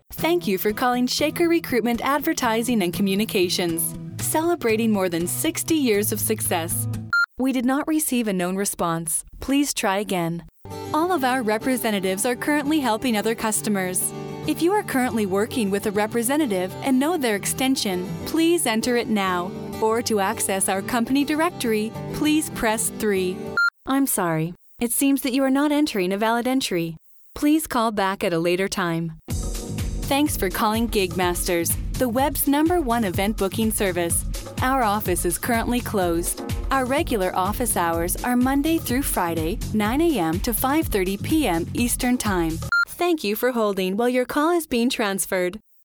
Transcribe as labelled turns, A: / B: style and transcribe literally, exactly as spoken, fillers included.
A: Thank you for calling Shaker Recruitment Advertising and Communications, celebrating more than sixty years of success. We did not receive a known response. Please try again. All of our representatives are currently helping other customers. If you are currently working with a representative and know their extension, please enter it now. Or to access our company directory, please press three. I'm sorry. It seems that you are not entering a valid entry. Please call back at a later time. Thanks for calling Gigmasters, the web's number one event booking service. Our office is currently closed. Our regular office hours are Monday through Friday, nine a m to five thirty p m Eastern Time. Thank you for holding while your call is being transferred.